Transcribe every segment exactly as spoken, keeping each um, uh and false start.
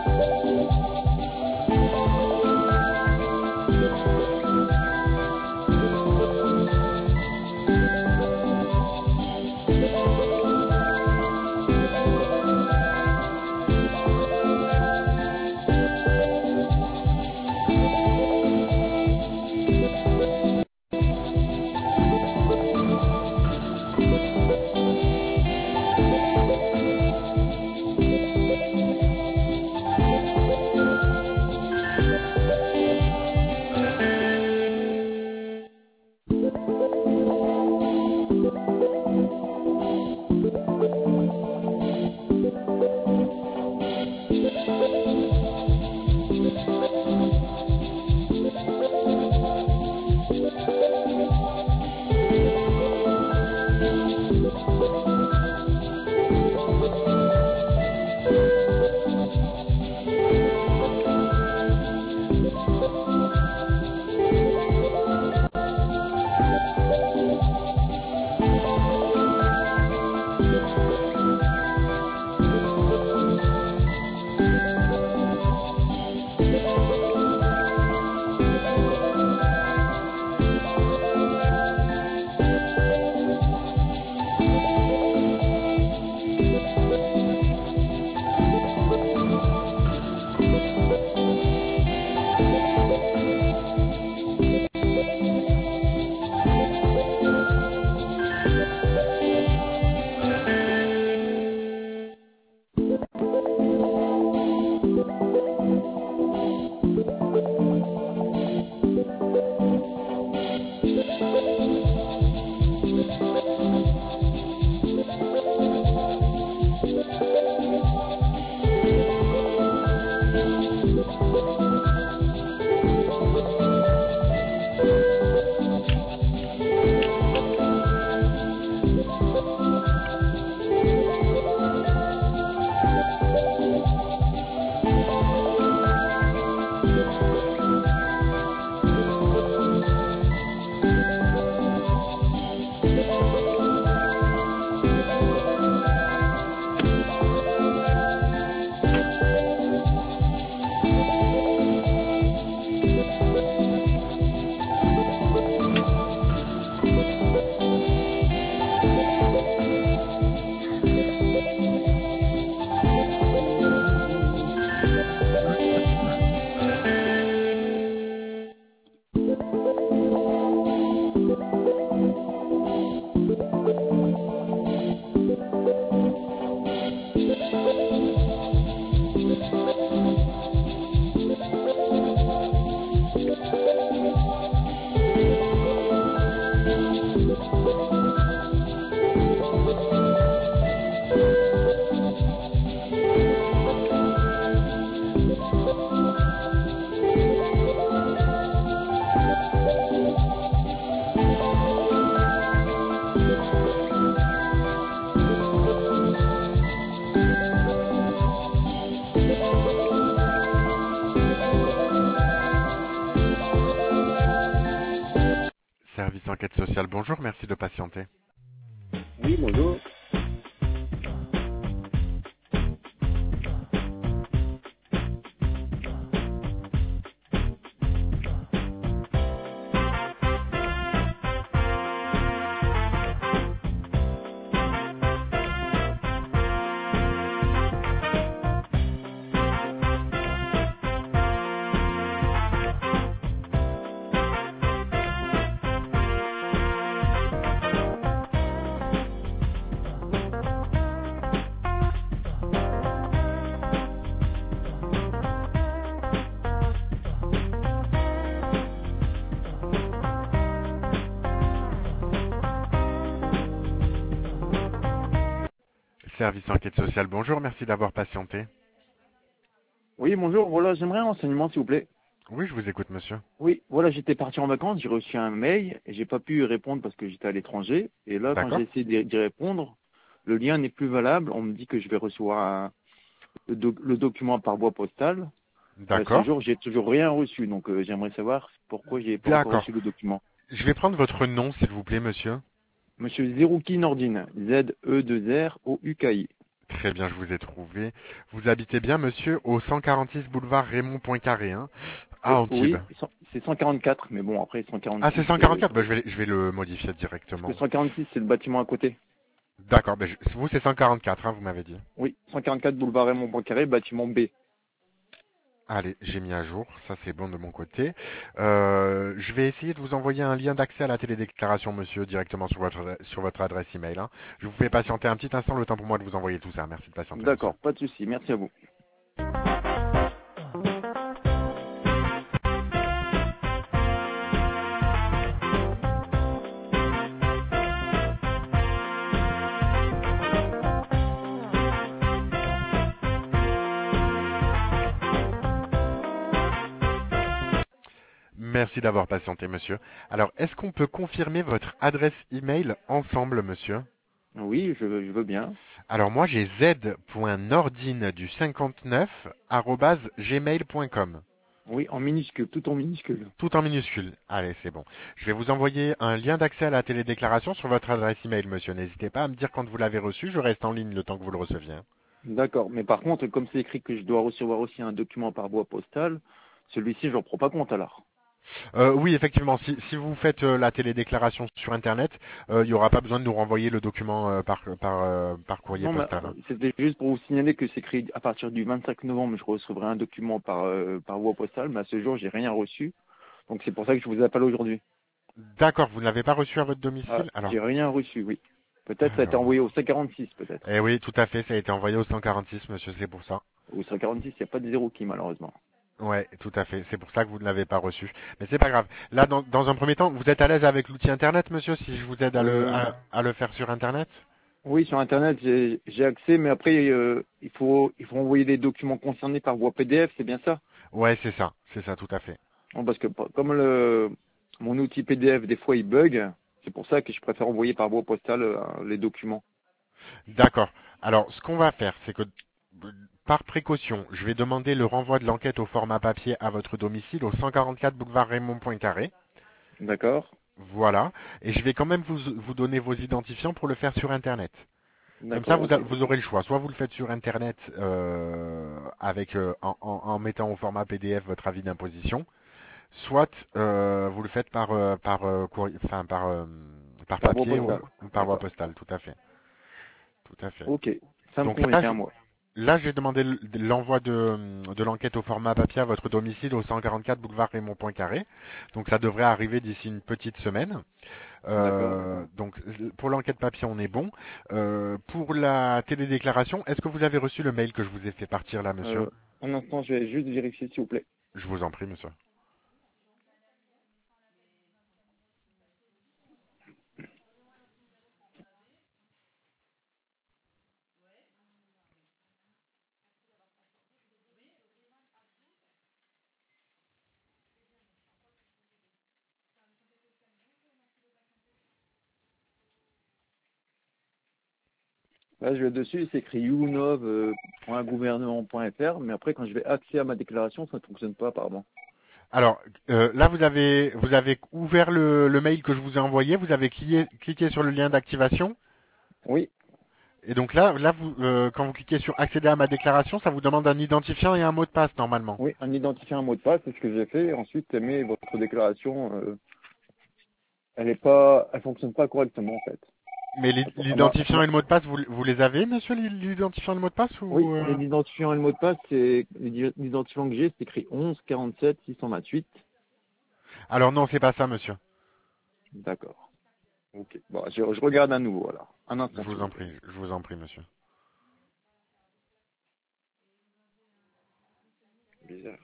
Service enquête sociale, bonjour, merci de patienter. Oui, bonjour. Service enquête sociale, bonjour, merci d'avoir patienté. Oui, bonjour. Voilà, j'aimerais un renseignement, s'il vous plaît. Oui, je vous écoute, monsieur. Oui, voilà, j'étais parti en vacances, j'ai reçu un mail et j'ai pas pu y répondre parce que j'étais à l'étranger. Et là, quand D'accord. j'ai essayé d'y d'y répondre, le lien n'est plus valable. On me dit que je vais recevoir un- le, doc- le document par voie postale. Mais à ce D'accord. jour, j'ai toujours rien reçu. Donc, euh, j'aimerais savoir pourquoi j'ai pas encore D'accord. reçu le document. Je vais prendre votre nom, s'il vous plaît, monsieur. Monsieur Zerouki Nordine, Z E deux R O U K I. Très bien, je vous ai trouvé. Vous habitez bien, monsieur, au cent quarante-six boulevard Raymond Poincaré, hein, à Euh, Antibes. oui, cent- c'est cent quarante-quatre, mais bon, après Ah, c'est cent quarante-six, euh, cent quarante-quatre? Bah, je vais, je vais le modifier parce que directement. cent quarante-six, c'est le bâtiment à côté. D'accord, bah, je- vous, c'est cent quarante-quatre, hein, vous m'avez dit. Oui, cent quarante-quatre boulevard Raymond Poincaré, bâtiment B. Allez, j'ai mis à jour, ça c'est bon de mon côté. Euh, je vais essayer de vous envoyer un lien d'accès à la télédéclaration, monsieur, directement sur votre, sur votre adresse email, hein. Je vous fais patienter un petit instant, le temps pour moi de vous envoyer tout ça. Merci de patienter, monsieur. D'accord, pas de souci, merci à vous. Merci d'avoir patienté, monsieur. Alors, est-ce qu'on peut confirmer votre adresse email ensemble, monsieur? Oui, je, veux- je veux bien. Alors, moi, j'ai z.nordine du cinquante-neuf arobase gmail point com. Oui, en minuscule, tout en minuscule. Tout en minuscule. Allez, c'est bon. Je vais vous envoyer un lien d'accès à la télédéclaration sur votre adresse email, monsieur. N'hésitez pas à me dire quand vous l'avez reçu. Je reste en ligne le temps que vous le receviez, hein. D'accord, mais par contre, comme c'est écrit que je dois recevoir aussi un document par voie postale, celui-ci, je n'en prends pas compte alors. Euh, oui, effectivement, si, si vous faites euh, la télédéclaration sur Internet, euh, il n'y aura pas besoin de nous renvoyer le document euh, par, par, euh, par courrier Non, mais postal, euh, hein. c'était juste pour vous signaler que c'est écrit à partir du vingt-cinq novembre, je recevrai un document par, euh, par voie postale, mais à ce jour, j'ai rien reçu. Donc c'est pour ça que je vous appelle aujourd'hui. D'accord, vous ne l'avez pas reçu à votre Ah, domicile? Alors, j'ai rien reçu, oui. Peut-être ça a été alors. envoyé au cent quarante-six, peut-être. Eh oui, tout à fait, ça a été envoyé au cent quarante-six, monsieur, c'est pour ça. Au cent quarante-six, il n'y a pas de zéro qui, malheureusement. Ouais, tout à fait, c'est pour ça que vous ne l'avez pas reçu. Mais c'est pas grave. Là, dans, dans un premier temps, vous êtes à l'aise avec l'outil Internet, monsieur, si je vous aide à le, Euh, à, à le faire sur Internet? oui, sur Internet, j'ai j'ai accès, mais après, euh, il faut il faut envoyer les documents concernés par voie P D F, c'est bien ça? Ouais, c'est ça, c'est ça, tout à fait. Non, parce que p- comme le mon outil P D F, des fois, il bug, c'est pour ça que je préfère envoyer par voie postale euh, les documents. D'accord. Alors, ce qu'on va faire, c'est que, par précaution, je vais demander le renvoi de l'enquête au format papier à votre domicile au cent quarante-quatre boulevard Raymond Poincaré. D'accord? Voilà. Et je vais quand même vous, vous donner vos identifiants pour le faire sur Internet. Comme ça, D'accord, vous, a- ok. vous aurez le choix. Soit vous le faites sur Internet euh, avec euh, en, en- en mettant au format P D F votre avis d'imposition, soit euh, vous le faites par euh, par euh, courrier- enfin par euh, par Par voie papier ou postale. ou par voie D'accord. postale. Tout à fait. Tout à fait. Ok. Ça me Donc là, convient, je- moi. là, j'ai demandé l- l'envoi de, de l'enquête au format papier à votre domicile au cent quarante-quatre boulevard Raymond Poincaré. Donc ça devrait arriver d'ici une petite semaine. D'accord. Euh, donc pour l'enquête papier, on est bon. Euh, pour la télédéclaration, est-ce que vous avez reçu le mail que je vous ai fait partir là, monsieur? Euh, un instant, je vais juste vérifier, s'il vous plaît. Je vous en prie, monsieur. Là, je vais dessus, c'est écrit younov point gouvernement point fr, mais après, quand je vais accéder à ma déclaration, ça ne fonctionne pas, apparemment. Alors euh, là, vous avez vous avez ouvert le, le mail que je vous ai envoyé. Vous avez cliqué, cliqué sur le lien d'activation. Oui, Et donc là, là, vous, euh, quand vous cliquez sur accéder à ma déclaration, ça vous demande un identifiant et un mot de passe normalement. oui, un identifiant, un mot de passe, c'est ce que j'ai fait. Ensuite, mais votre déclaration, euh, elle est pas, elle fonctionne pas correctement, en fait. Mais l'i- Elle elle m'a- elle l'identifiant m'a- et le mot de passe, vous, vous les avez, monsieur, l'i- l'identifiant et le mot de passe oui, ou euh l'identifiant et le mot de passe, c'est l'identifiant que j'ai, c'est écrit onze quarante-sept six cent vingt-huit. Alors non, c'est pas ça, monsieur. D'accord. Ok. Bon, je, je regarde à nouveau, alors. Un Je instant, s'il vous vous en plaît. prie, je vous en prie, monsieur. Bizarre.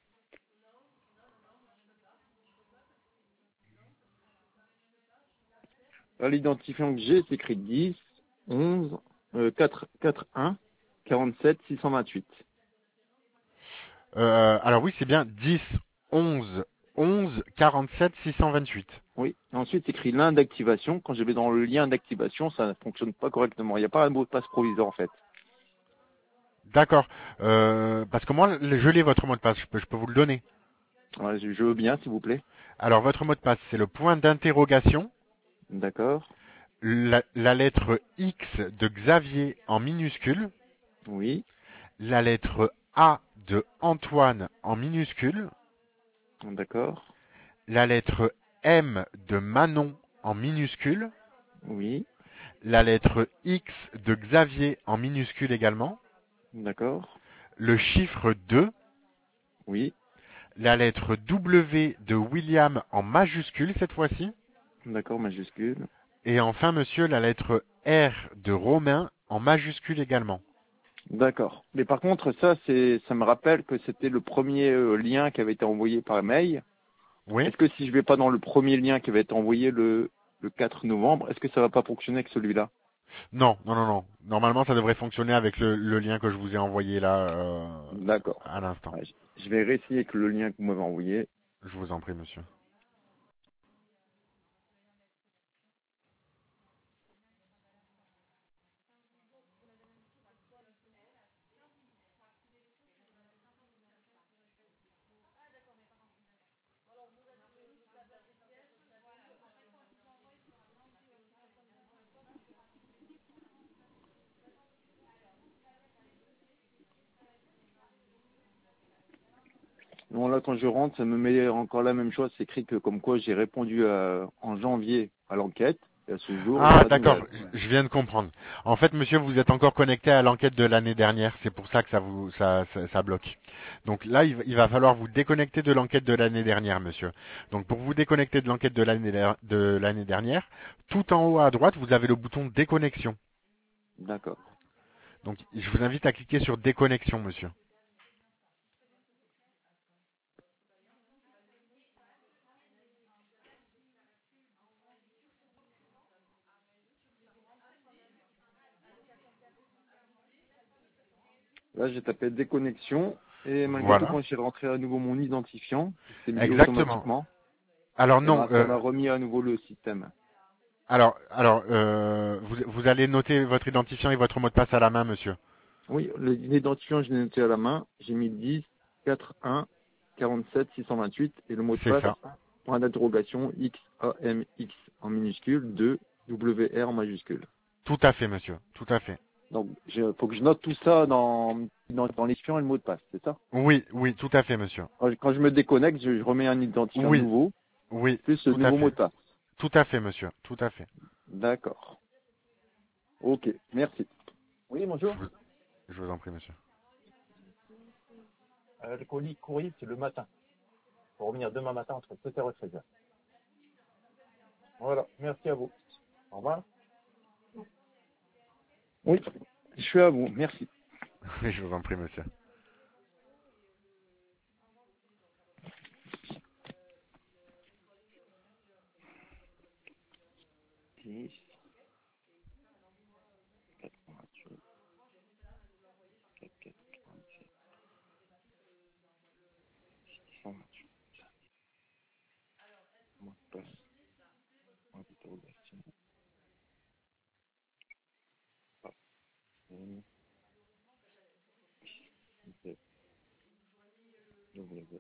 Là, l'identifiant que j'ai, c'est écrit dix, onze, euh, quatre, quatre, un, quarante-sept, six cent vingt-huit. Euh, alors oui, c'est bien dix, onze, onze, quarante-sept, six cent vingt-huit. Oui. Et ensuite, c'est écrit lien d'activation. Quand je vais dans le lien d'activation, ça ne fonctionne pas correctement. Il n'y a pas un mot de passe provisoire, en fait. D'accord. Euh, parce que moi, le- je l'ai votre mot de passe. Je peux, je peux vous le donner. Ouais, je je veux bien, s'il vous plaît. Alors votre mot de passe, c'est le point d'interrogation, D'accord. la, la lettre X de Xavier en minuscule, Oui, la lettre A de Antoine en minuscule, d'accord. la lettre M de Manon en minuscule, Oui, la lettre X de Xavier en minuscule également, d'accord. le chiffre deux, Oui, la lettre W de William en majuscule cette fois-ci, d'accord, majuscule. et enfin, monsieur, la lettre R de Romain en majuscule également. D'accord. Mais par contre, ça, c'est, ça me rappelle que c'était le premier euh, lien qui avait été envoyé par mail. Oui? Est-ce que si je vais pas dans le premier lien qui avait été envoyé le, le quatre novembre, est-ce que ça va pas fonctionner avec celui-là? Non, non, non, non. Normalement, ça devrait fonctionner avec le, le lien que je vous ai envoyé là euh, D'accord. à l'instant. Ouais, je je vais réessayer avec le lien que vous m'avez envoyé. Je vous en prie, monsieur. Non, là, quand je rentre, ça me met encore la même chose. C'est écrit que comme quoi j'ai répondu à- en janvier à l'enquête. Et à ce jour, Ah, pas de d'accord, nouvelles. je je viens de comprendre. En fait, monsieur, vous êtes encore connecté à l'enquête de l'année dernière. C'est pour ça que ça vous ça, ça, ça bloque. Donc là, il va, il va falloir vous déconnecter de l'enquête de l'année dernière, monsieur. Donc pour vous déconnecter de l'enquête de l'année der- de l'année dernière, tout en haut à droite, vous avez le bouton déconnexion. D'accord. Donc je vous invite à cliquer sur déconnexion, monsieur. Là, j'ai tapé déconnexion. Et malgré tout, Voilà. quand j'ai rentré à nouveau mon identifiant, c'est mis Exactement. automatiquement. Alors Et non, ben, ça euh, m'a remis à nouveau le système. alors alors euh, vous, vous allez noter votre identifiant et votre mot de passe à la main, monsieur. Oui, le- l'identifiant, je l'ai noté à la main. J'ai mis dix, quatre, un, quarante-sept, six cent vingt-huit. Et le mot de C'est passe, ça. point d'interrogation, X, A, M, X en minuscule, deux, W, R en majuscule. Tout à fait, monsieur. Tout à fait. Donc, il faut que je note tout ça dans, dans, dans l'espion et le mot de passe, c'est ça? Oui, oui, tout à fait, monsieur. Quand je, quand je me déconnecte, je, je remets un identifiant Oui, nouveau, oui, plus le tout à nouveau mot fait. de passe. Tout à fait, monsieur. Tout à fait. D'accord. Ok, merci. Oui, Je bonjour. vous, je vous en prie, monsieur. Euh, le colis courrier, c'est le matin. Pour revenir demain matin entre sept heures et treize heures. Voilà, merci à vous. Au revoir. Oui, je suis à vous, merci. Oui, je vous en prie, monsieur. dix, quatre-vingt-huit, quatre-vingt-sept, six cent vingt-huit. Mot de passe, point d'interrogation. Ah, N, Z, W.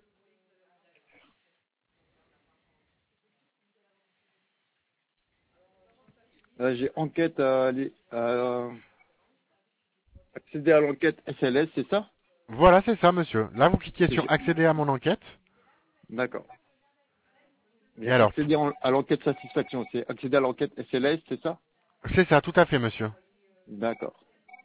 Là, j'ai enquête à aller, à accéder à l'enquête S L S, c'est ça? Voilà, c'est ça, monsieur. Là, vous cliquez Et sur j'ai- accéder à mon enquête. D'accord. Et Mais alors, accéder en- à l'enquête satisfaction, c'est accéder à l'enquête S L S, c'est ça? c'est ça, tout à fait, monsieur. D'accord.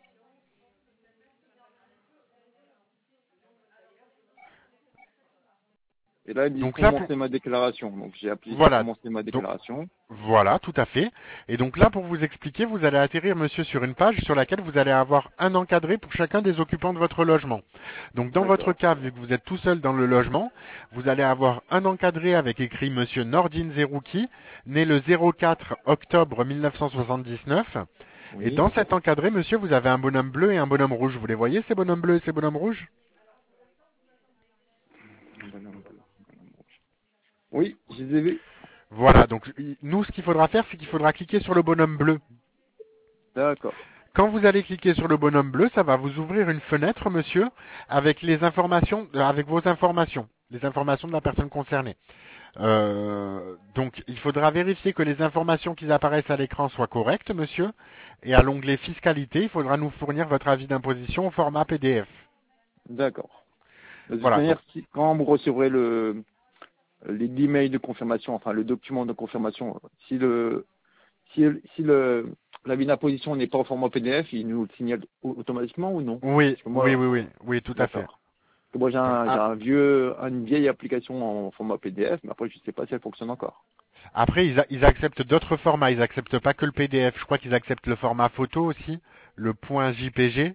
Et là, ils disent Donc là, pour, commencer ma déclaration. Donc, j'ai appuyé sur voilà. commencer ma Donc, déclaration. voilà, tout à fait. Et donc là, pour vous expliquer, vous allez atterrir, monsieur, sur une page sur laquelle vous allez avoir un encadré pour chacun des occupants de votre logement. Donc dans votre D'accord. cas, vu que vous êtes tout seul dans le logement, vous allez avoir un encadré avec écrit monsieur Nordine Zerouki, né le zéro quatre octobre mille neuf cent soixante-dix-neuf. Et Oui. dans cet encadré, monsieur, vous avez un bonhomme bleu et un bonhomme rouge. Vous les voyez, ces bonhommes bleus et ces bonhommes rouges? Bonhomme bleu, bonhomme rouge. Oui, je les ai vus. Voilà, donc nous, ce qu'il faudra faire, c'est qu'il faudra cliquer sur le bonhomme bleu. D'accord. Quand vous allez cliquer sur le bonhomme bleu, ça va vous ouvrir une fenêtre, monsieur, avec les informations, euh, avec vos informations. Les informations de la personne concernée. Euh, donc, il faudra vérifier que les informations qui apparaissent à l'écran soient correctes, monsieur. Et à l'onglet fiscalité, il faudra nous fournir votre avis d'imposition au format P D F. D'accord. De toute Voilà. Donc, manière, si, quand vous recevrez le, les l'email de confirmation, enfin le document de confirmation, si le, si, si le, l'avis d'imposition n'est pas au format P D F, il nous le signale au- automatiquement ou non? oui, Parce que oui, moi, oui, oui, oui, tout à fait. d'accord. Parce que moi, j'ai Donc, un, j'ai ah, un vieux, une vieille application en format P D F, mais après, je sais pas si elle fonctionne encore. après, ils, a- ils acceptent d'autres formats. Ils acceptent pas que le P D F. Je crois qu'ils acceptent le format photo aussi, le point J P G.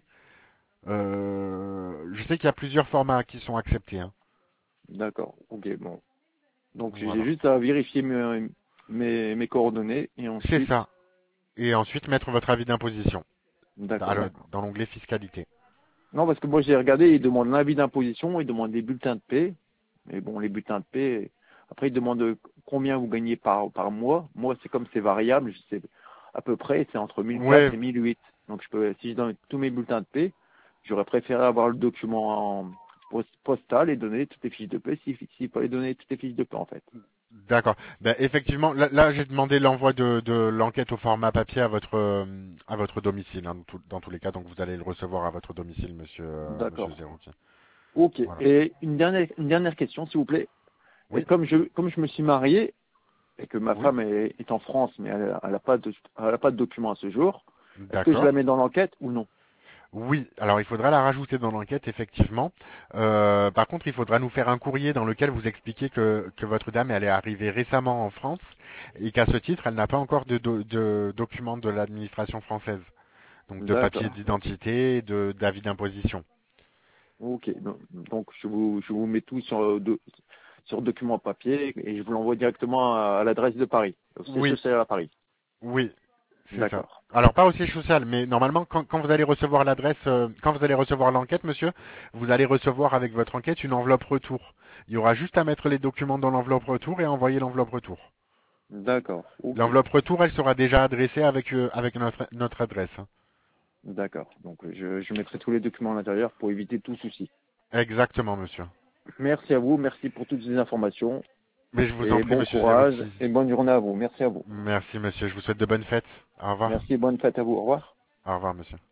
Euh, je sais qu'il y a plusieurs formats qui sont acceptés, hein. D'accord. Ok, bon. Donc, j'ai Voilà. juste à vérifier mes, mes, mes coordonnées et C'est ensuite, ça. Et ensuite mettre votre avis d'imposition dans d'accord, le- d'accord. dans l'onglet fiscalité. Non, parce que moi, j'ai regardé, ils demandent l'avis d'imposition, ils demandent des bulletins de paie. Mais bon, les bulletins de paie, après, ils demandent combien vous gagnez par, par mois. Moi, c'est comme c'est variable, je sais à peu près, c'est entre mille quatre Ouais, et mille huit. Donc, je peux, si je donne tous mes bulletins de paie, j'aurais préféré avoir le document en post- postal et donner toutes les fiches de paie, s'il s'il fallait donner toutes les fiches de paie, en fait. d'accord. Ben, effectivement, là, là, j'ai demandé l'envoi de, de l'enquête au format papier à votre euh, à votre domicile, hein, dans, tout- dans tous les cas. Donc vous allez le recevoir à votre domicile, monsieur euh, monsieur D'accord. Zerouki. Ok. Voilà. Et une dernière, une dernière question, s'il vous plaît. Et Oui, comme je, comme je me suis marié, et que ma oui, femme est, est en France, mais elle n'a pas de, elle a pas de document à ce jour, est-ce que je la d'accord. mets dans l'enquête ou non? Oui, alors il faudra la rajouter dans l'enquête, effectivement. Euh, par contre, il faudra nous faire un courrier dans lequel vous expliquez que, que votre dame elle est arrivée récemment en France et qu'à ce titre, elle n'a pas encore de, do- de document de l'administration française, donc de papier D'accord. Ok. d'identité, et de d'avis d'imposition. Ok. Donc, donc, je vous, je vous mets tout sur, euh, de- sur document papier et je vous l'envoie directement à, à l'adresse de Paris, au siège Oui, social à Paris. oui, c'est ça. D'accord. Alors pas au siège social, mais normalement quand, quand vous allez recevoir l'adresse, euh, quand vous allez recevoir l'enquête, monsieur, vous allez recevoir avec votre enquête une enveloppe retour. Il y aura juste à mettre les documents dans l'enveloppe retour et à envoyer l'enveloppe retour. D'accord. Ok. L'enveloppe retour, elle sera déjà adressée avec, euh, avec notre, notre adresse, hein. D'accord. Donc, je, je mettrai tous les documents à l'intérieur pour éviter tout souci. Exactement, monsieur. Merci à vous. Merci pour toutes ces informations Mais je vous en et prie, bon monsieur courage Zerouki. et bonne journée à vous. Merci à vous. Merci, monsieur. Je vous souhaite de bonnes fêtes. Au revoir. Merci. Bonne fête à vous. Au revoir. Au revoir, monsieur.